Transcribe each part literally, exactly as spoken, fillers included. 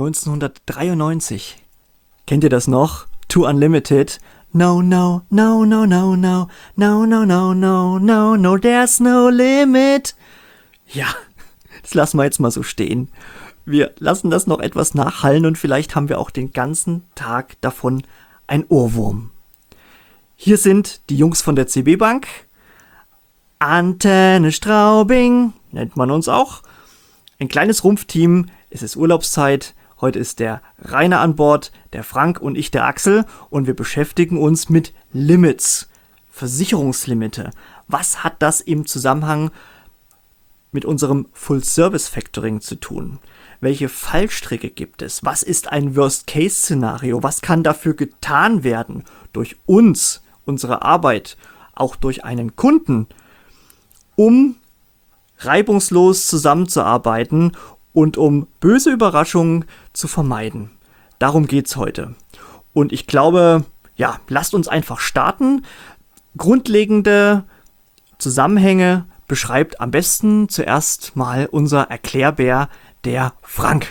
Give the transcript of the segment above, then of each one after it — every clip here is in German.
neunzehnhundertdreiundneunzig. Kennt ihr das noch? To Unlimited. No, no, no, no, no, no, no, no, no, no, no, no, there's no limit. Ja, das lassen wir jetzt mal so stehen. Wir lassen das noch etwas nachhallen und vielleicht haben wir auch den ganzen Tag davon ein Ohrwurm. Hier sind die Jungs von der C B Bank. Antenne Straubing nennt man uns auch. Ein kleines Rumpfteam, es ist Urlaubszeit. Heute ist der Rainer an Bord, der Frank und ich der Axel und wir beschäftigen uns mit Limits, Versicherungslimite. Was hat das im Zusammenhang mit unserem Full-Service-Factoring zu tun? Welche Fallstricke gibt es? Was ist ein Worst-Case-Szenario? Was kann dafür getan werden durch uns, unsere Arbeit, auch durch einen Kunden, um reibungslos zusammenzuarbeiten und um böse Überraschungen zu vermeiden? Darum geht's heute. Und ich glaube, ja, lasst uns einfach starten. Grundlegende Zusammenhänge beschreibt am besten zuerst mal unser Erklärbär, der Frank.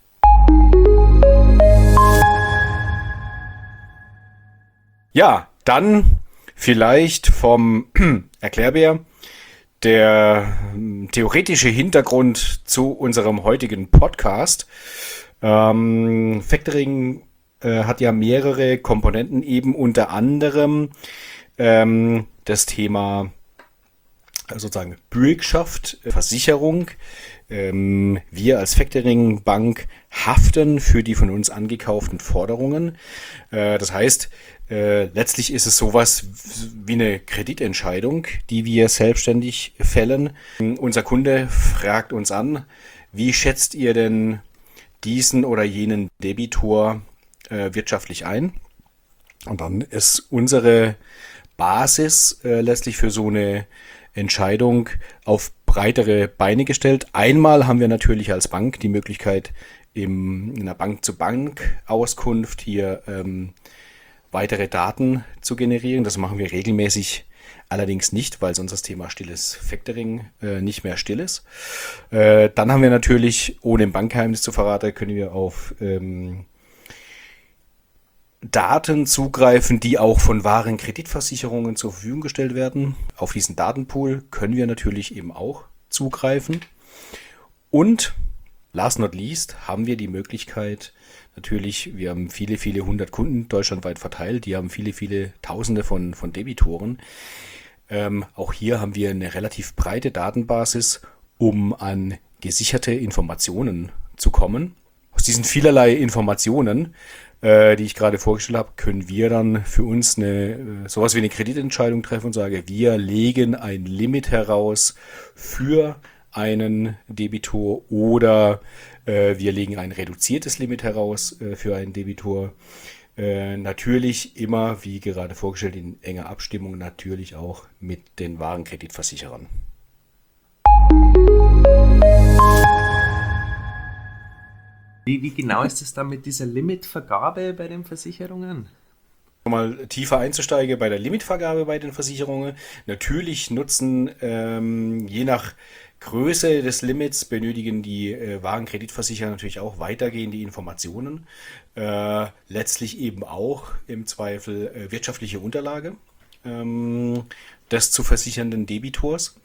Ja, dann vielleicht vom Erklärbär der theoretische Hintergrund zu unserem heutigen Podcast. Ähm, Factoring äh, hat ja mehrere Komponenten, eben unter anderem ähm, das Thema sozusagen Bürgschaft, Versicherung. Ähm, wir als Factoring-Bank haften für die von uns angekauften Forderungen. Äh, das heißt, äh, letztlich ist es sowas wie eine Kreditentscheidung, die wir selbstständig fällen. Unser Kunde fragt uns an, wie schätzt ihr denn diesen oder jenen Debitor äh, wirtschaftlich ein? Und dann ist unsere Basis äh, letztlich für so eine Entscheidung auf breitere Beine gestellt. Einmal haben wir natürlich als Bank die Möglichkeit, im, in einer Bank-zu-Bank-Auskunft hier ähm, weitere Daten zu generieren. Das machen wir regelmäßig, allerdings nicht, weil sonst das Thema stilles Factoring äh, nicht mehr still ist. Äh, dann haben wir natürlich, ohne im Bankgeheimnis zu verraten, können wir auf ähm, Daten zugreifen, die auch von wahren Kreditversicherungen zur Verfügung gestellt werden. Auf diesen Datenpool können wir natürlich eben auch zugreifen. Und last not least haben wir die Möglichkeit, natürlich, wir haben viele, viele hundert Kunden deutschlandweit verteilt, die haben viele, viele Tausende von, von Debitoren. Ähm, auch hier haben wir eine relativ breite Datenbasis, um an gesicherte Informationen zu kommen. Aus diesen vielerlei Informationen, äh, die ich gerade vorgestellt habe, können wir dann für uns eine sowas wie eine Kreditentscheidung treffen und sagen, wir legen ein Limit heraus für einen Debitor oder äh, wir legen ein reduziertes Limit heraus äh, für einen Debitor. Äh, natürlich immer, wie gerade vorgestellt, in enger Abstimmung natürlich auch mit den wahren Kreditversicherern. Wie, wie genau ist es dann mit dieser Limitvergabe bei den Versicherungen? Mal tiefer einzusteigen bei der Limitvergabe bei den Versicherungen. Natürlich nutzen, ähm, je nach Größe des Limits, benötigen die äh, Warenkreditversicherer natürlich auch weitergehende Informationen. Äh, letztlich eben auch im Zweifel äh, wirtschaftliche Unterlage ähm, des zu versichernden Debitors.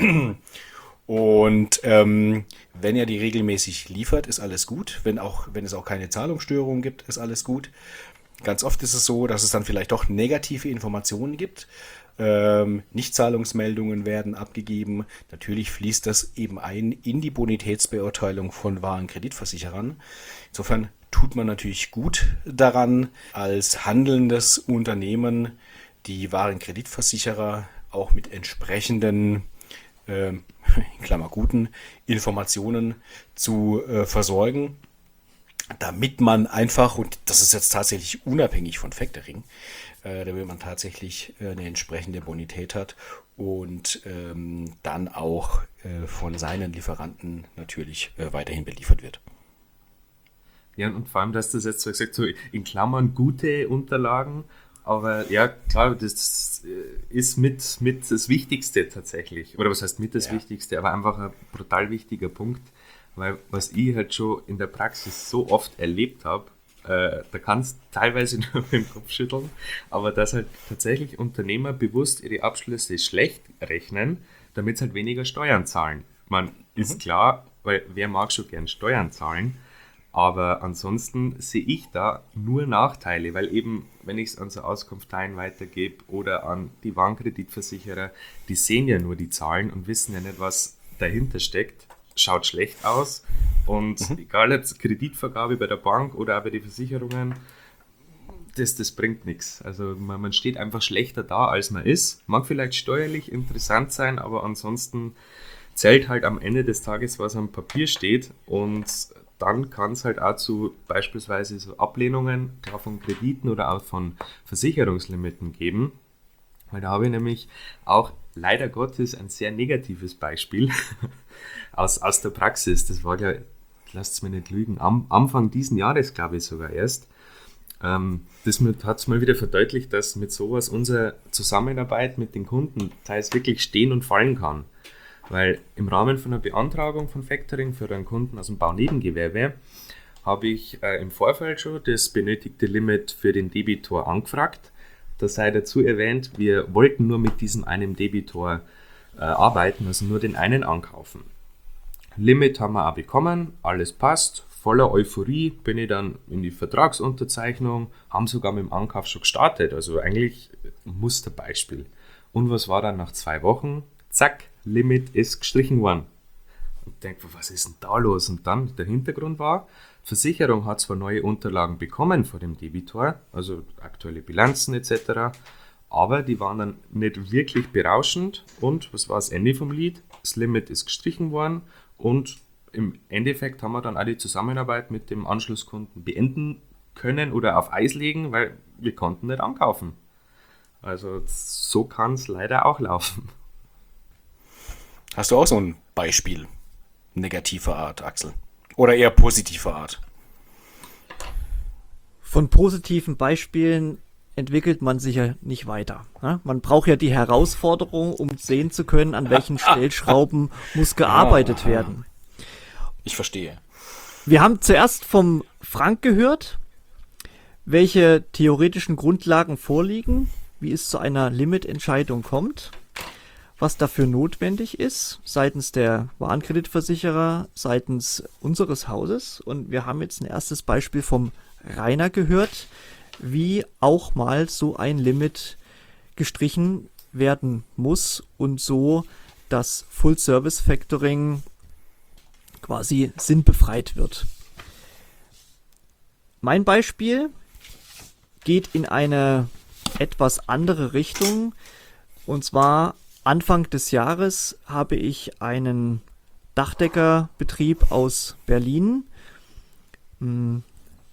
Und ähm, wenn er die regelmäßig liefert, ist alles gut. Wenn auch, wenn es auch keine Zahlungsstörungen gibt, ist alles gut. Ganz oft ist es so, dass es dann vielleicht doch negative Informationen gibt. Ähm, Nichtzahlungsmeldungen werden abgegeben. Natürlich fließt das eben ein in die Bonitätsbeurteilung von wahren Kreditversicherern. Insofern tut man natürlich gut daran, als handelndes Unternehmen die wahren Kreditversicherer auch mit entsprechenden in Klammer guten Informationen zu äh, versorgen, damit man einfach, und das ist jetzt tatsächlich unabhängig von Factoring, äh, damit man tatsächlich äh, eine entsprechende Bonität hat und ähm, dann auch äh, von seinen Lieferanten natürlich äh, weiterhin beliefert wird. Ja, und vor allem, dass das jetzt so gesagt, so in Klammern gute Unterlagen, aber ja, klar, das ist mit, mit das Wichtigste tatsächlich. Oder was heißt mit das Ja. Wichtigste, aber einfach ein brutal wichtiger Punkt, Weil was ich halt schon in der Praxis so oft erlebt habe, äh, da kannst du teilweise nur mit dem Kopf schütteln, aber dass halt tatsächlich Unternehmer bewusst ihre Abschlüsse schlecht rechnen, damit sie halt weniger Steuern zahlen. Man ist klar, weil wer mag schon gern Steuern zahlen, aber ansonsten sehe ich da nur Nachteile, weil eben, wenn ich es an so Auskunftsteilen weitergebe oder an die Warenkreditversicherer, die sehen ja nur die Zahlen und wissen ja nicht, was dahinter steckt, schaut schlecht aus und mhm. egal ob Kreditvergabe bei der Bank oder auch bei den Versicherungen, das, das bringt nichts. Also man, man steht einfach schlechter da, als man ist. Mag vielleicht steuerlich interessant sein, aber ansonsten zählt halt am Ende des Tages, was am Papier steht, und dann kann es halt auch zu beispielsweise so Ablehnungen, klar von Krediten oder auch von Versicherungslimiten geben, weil da habe ich nämlich auch leider Gottes ein sehr negatives Beispiel aus, aus der Praxis. Das war ja, lasst es mir nicht lügen, am Anfang diesen Jahres, glaube ich sogar erst. Ähm, das hat es mal wieder verdeutlicht, dass mit sowas unsere Zusammenarbeit mit den Kunden teils wirklich stehen und fallen kann. Weil im Rahmen von einer Beantragung von Factoring für einen Kunden aus dem Baunebengewerbe habe ich äh, im Vorfeld schon das benötigte Limit für den Debitor angefragt. Da sei dazu erwähnt, wir wollten nur mit diesem einen Debitor äh, arbeiten, also nur den einen ankaufen. Limit haben wir auch bekommen, alles passt, voller Euphorie bin ich dann in die Vertragsunterzeichnung, haben sogar mit dem Ankauf schon gestartet, also eigentlich ein Musterbeispiel. Und was war dann nach zwei Wochen? Zack, Limit ist gestrichen worden. Und denke, was ist denn da los? Und dann der Hintergrund war, Versicherung hat zwar neue Unterlagen bekommen vor dem Debitor, also aktuelle Bilanzen et cetera, aber die waren dann nicht wirklich berauschend. Und was war das Ende vom Lied? Das Limit ist gestrichen worden und im Endeffekt haben wir dann auch die Zusammenarbeit mit dem Anschlusskunden beenden können oder auf Eis legen, weil wir konnten nicht ankaufen. Also so kann es leider auch laufen. Hast du auch so ein Beispiel negativer Art, Axel? Oder eher positiver Art? Von positiven Beispielen entwickelt man sich ja nicht weiter. Ne? Man braucht ja die Herausforderung, um sehen zu können, an welchen Stellschrauben muss gearbeitet Aha. werden. Ich verstehe. Wir haben zuerst vom Frank gehört, welche theoretischen Grundlagen vorliegen, wie es zu einer Limitentscheidung kommt, was dafür notwendig ist, seitens der Warenkreditversicherer, seitens unseres Hauses. Und wir haben jetzt ein erstes Beispiel vom Rainer gehört, wie auch mal so ein Limit gestrichen werden muss und so das Full-Service-Factoring quasi sinnbefreit wird. Mein Beispiel geht in eine etwas andere Richtung, und zwar Anfang des Jahres habe ich einen Dachdeckerbetrieb aus Berlin in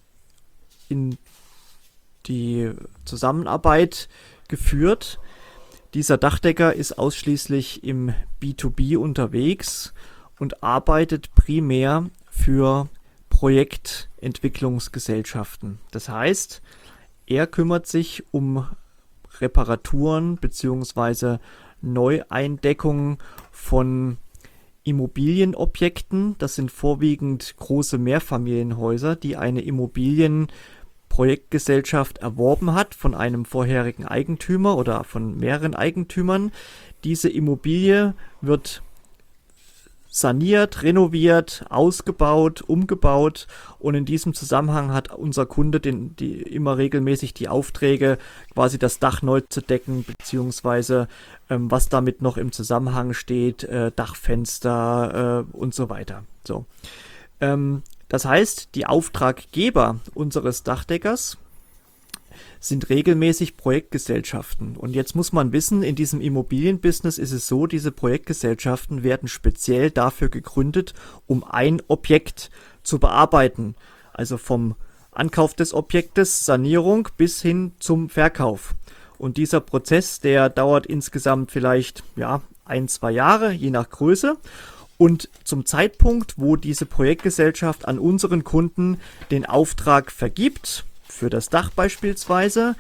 die Zusammenarbeit geführt. Dieser Dachdecker ist ausschließlich im B zwei B unterwegs und arbeitet primär für Projektentwicklungsgesellschaften. Das heißt, er kümmert sich um Reparaturen bzw. Neueindeckung von Immobilienobjekten. Das sind vorwiegend große Mehrfamilienhäuser, die eine Immobilienprojektgesellschaft erworben hat von einem vorherigen Eigentümer oder von mehreren Eigentümern. Diese Immobilie wird saniert, renoviert, ausgebaut, umgebaut, und in diesem Zusammenhang hat unser Kunde den, die, immer regelmäßig die Aufträge, quasi das Dach neu zu decken, beziehungsweise ähm, was damit noch im Zusammenhang steht, äh, Dachfenster äh, und so weiter. So. Ähm, das heißt, die Auftraggeber unseres Dachdeckers sind regelmäßig Projektgesellschaften. Und jetzt muss man wissen, in diesem Immobilienbusiness ist es so, diese Projektgesellschaften werden speziell dafür gegründet, um ein Objekt zu bearbeiten. Also vom Ankauf des Objektes, Sanierung bis hin zum Verkauf. Und dieser Prozess, der dauert insgesamt vielleicht ja, ein, zwei Jahre, je nach Größe. Und zum Zeitpunkt, wo diese Projektgesellschaft an unseren Kunden den Auftrag vergibt, für das Dach beispielsweise,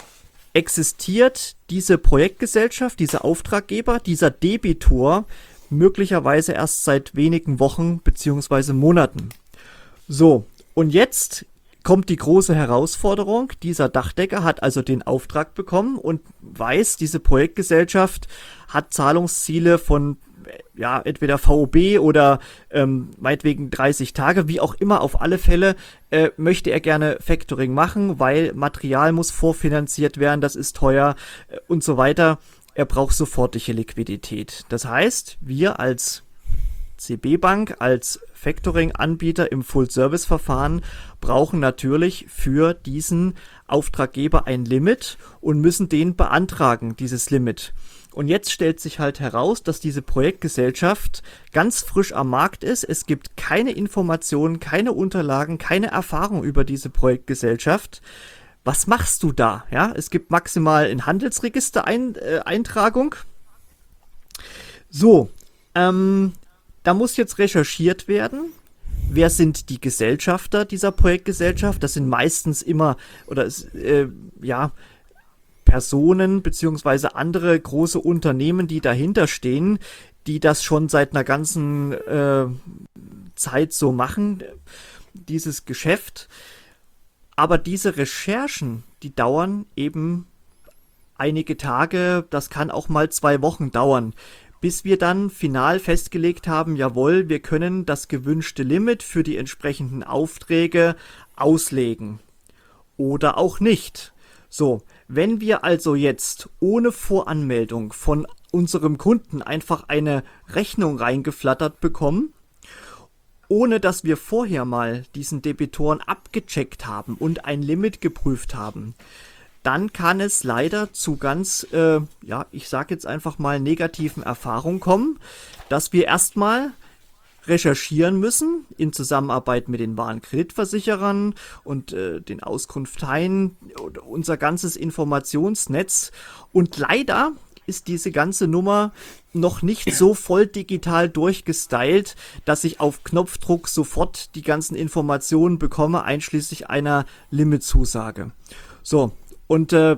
existiert diese Projektgesellschaft, dieser Auftraggeber, dieser Debitor möglicherweise erst seit wenigen Wochen bzw. Monaten. So, und jetzt kommt die große Herausforderung. Dieser Dachdecker hat also den Auftrag bekommen und weiß, diese Projektgesellschaft hat Zahlungsziele von ja, entweder V O B oder ähm, meinetwegen dreißig Tage, wie auch immer. Auf alle Fälle äh, möchte er gerne Factoring machen, weil Material muss vorfinanziert werden, das ist teuer äh, und so weiter. Er braucht sofortige Liquidität. Das heißt, wir als C B Bank, als Factoring-Anbieter im Full-Service-Verfahren brauchen natürlich für diesen Auftraggeber ein Limit und müssen den beantragen, dieses Limit. Und jetzt stellt sich halt heraus, dass diese Projektgesellschaft ganz frisch am Markt ist. Es gibt keine Informationen, keine Unterlagen, keine Erfahrung über diese Projektgesellschaft. Was machst du da? Ja, es gibt maximal ein Handelsregister-Eintragung. So, ähm, da muss jetzt recherchiert werden. Wer sind die Gesellschafter dieser Projektgesellschaft? Das sind meistens immer, oder äh, ja, Personen beziehungsweise andere große Unternehmen, die dahinter stehen, die das schon seit einer ganzen äh, Zeit so machen, dieses Geschäft. Aber diese Recherchen, die dauern eben einige Tage, das kann auch mal zwei Wochen dauern, bis wir dann final festgelegt haben, jawohl, wir können das gewünschte Limit für die entsprechenden Aufträge auslegen. Oder auch nicht. So, wenn wir also jetzt ohne Voranmeldung von unserem Kunden einfach eine Rechnung reingeflattert bekommen, ohne dass wir vorher mal diesen Debitoren abgecheckt haben und ein Limit geprüft haben, dann kann es leider zu ganz, äh, ja, ich sage jetzt einfach mal negativen Erfahrungen kommen, dass wir erstmal recherchieren müssen in Zusammenarbeit mit den Warenkreditversicherern und äh, den Auskunfteien, unser ganzes Informationsnetz. Und leider ist diese ganze Nummer noch nicht so voll digital durchgestylt, dass ich auf Knopfdruck sofort die ganzen Informationen bekomme, einschließlich einer Limitzusage. So, und äh,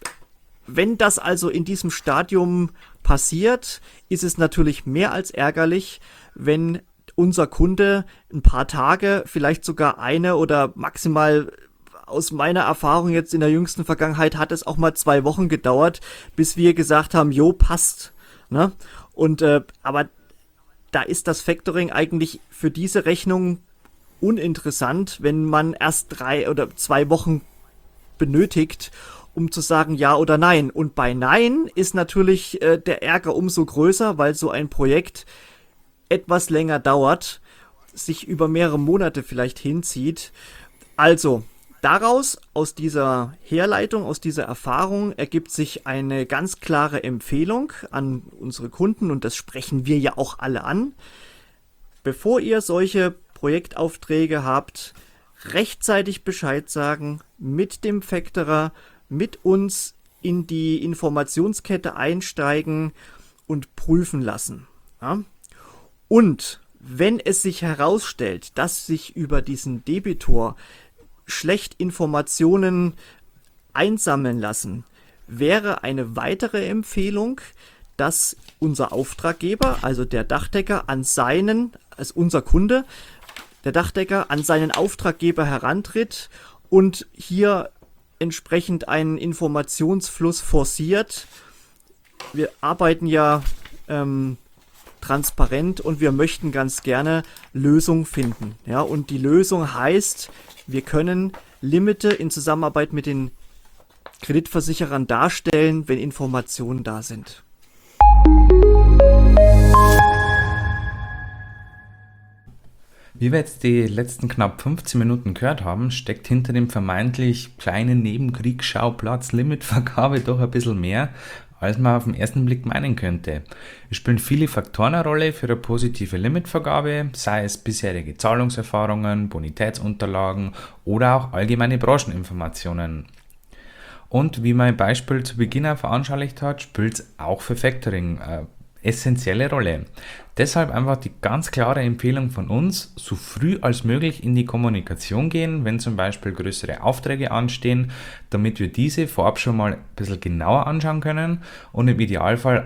wenn das also in diesem Stadium passiert, ist es natürlich mehr als ärgerlich, wenn unser Kunde ein paar Tage, vielleicht sogar eine oder maximal, aus meiner Erfahrung jetzt in der jüngsten Vergangenheit, hat es auch mal zwei Wochen gedauert, bis wir gesagt haben, jo, passt. Ne? Und äh, aber da ist das Factoring eigentlich für diese Rechnung uninteressant, wenn man erst drei oder zwei Wochen benötigt, um zu sagen ja oder nein. Und bei Nein ist natürlich äh, der Ärger umso größer, weil so ein Projekt etwas länger dauert, sich über mehrere Monate vielleicht hinzieht. Also, daraus, aus dieser Herleitung, aus dieser Erfahrung, ergibt sich eine ganz klare Empfehlung an unsere Kunden, und das sprechen wir ja auch alle an. Bevor ihr solche Projektaufträge habt, rechtzeitig Bescheid sagen, mit dem Factorer, mit uns in die Informationskette einsteigen und prüfen lassen. Ja? Und wenn es sich herausstellt, dass sich über diesen Debitor schlecht Informationen einsammeln lassen, wäre eine weitere Empfehlung, dass unser Auftraggeber, also der Dachdecker, an seinen, also unser Kunde, der Dachdecker an seinen Auftraggeber herantritt und hier entsprechend einen Informationsfluss forciert. Wir arbeiten ja ähm, transparent und wir möchten ganz gerne Lösungen finden. Ja, und die Lösung heißt, wir können Limite in Zusammenarbeit mit den Kreditversicherern darstellen, wenn Informationen da sind. Wie wir jetzt die letzten knapp fünfzehn Minuten gehört haben, steckt hinter dem vermeintlich kleinen Nebenkriegsschauplatz Limitvergabe doch ein bisschen mehr, als man auf den ersten Blick meinen könnte. Es spielen viele Faktoren eine Rolle für eine positive Limitvergabe, sei es bisherige Zahlungserfahrungen, Bonitätsunterlagen oder auch allgemeine Brancheninformationen. Und wie mein Beispiel zu Beginn auch veranschaulicht hat, spielt es auch für Factoring eine essentielle Rolle. Deshalb einfach die ganz klare Empfehlung von uns, so früh als möglich in die Kommunikation gehen, wenn zum Beispiel größere Aufträge anstehen, damit wir diese vorab schon mal ein bisschen genauer anschauen können und im Idealfall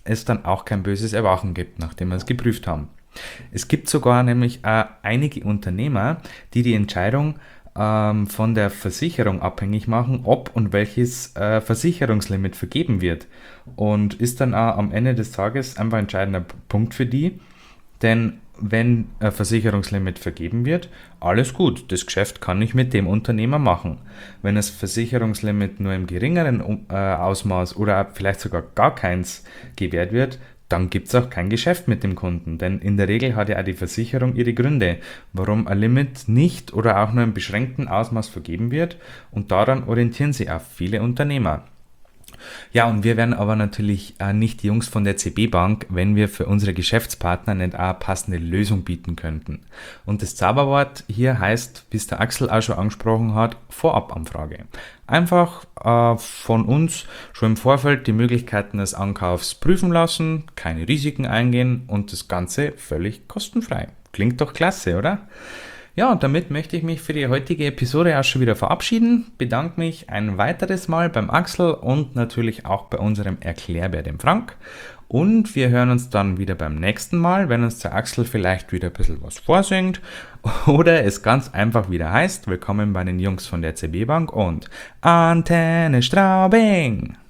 es dann auch kein böses Erwachen gibt, nachdem wir es geprüft haben. Es gibt sogar nämlich äh, einige Unternehmer, die die Entscheidung ähm, von der Versicherung abhängig machen, ob und welches äh, Versicherungslimit vergeben wird. Und ist dann auch am Ende des Tages einfach ein entscheidender Punkt für die, denn wenn ein Versicherungslimit vergeben wird, alles gut, das Geschäft kann ich mit dem Unternehmer machen. Wenn das Versicherungslimit nur im geringeren äh, Ausmaß oder vielleicht sogar gar keins gewährt wird, dann gibt es auch kein Geschäft mit dem Kunden, denn in der Regel hat ja auch die Versicherung ihre Gründe, warum ein Limit nicht oder auch nur im beschränkten Ausmaß vergeben wird, und daran orientieren sich auch viele Unternehmer. Ja, und wir wären aber natürlich äh, nicht die Jungs von der C B Bank, wenn wir für unsere Geschäftspartner nicht auch eine passende Lösung bieten könnten. Und das Zauberwort hier heißt, wie es der Axel auch schon angesprochen hat, Vorabanfrage. Einfach äh, von uns schon im Vorfeld die Möglichkeiten des Ankaufs prüfen lassen, keine Risiken eingehen und das Ganze völlig kostenfrei. Klingt doch klasse, oder? Ja, und damit möchte ich mich für die heutige Episode auch schon wieder verabschieden. Bedanke mich ein weiteres Mal beim Axel und natürlich auch bei unserem Erklärbär, dem Frank. Und wir hören uns dann wieder beim nächsten Mal, wenn uns der Axel vielleicht wieder ein bisschen was vorsingt oder es ganz einfach wieder heißt, willkommen bei den Jungs von der C B Bank und Antenne Straubing.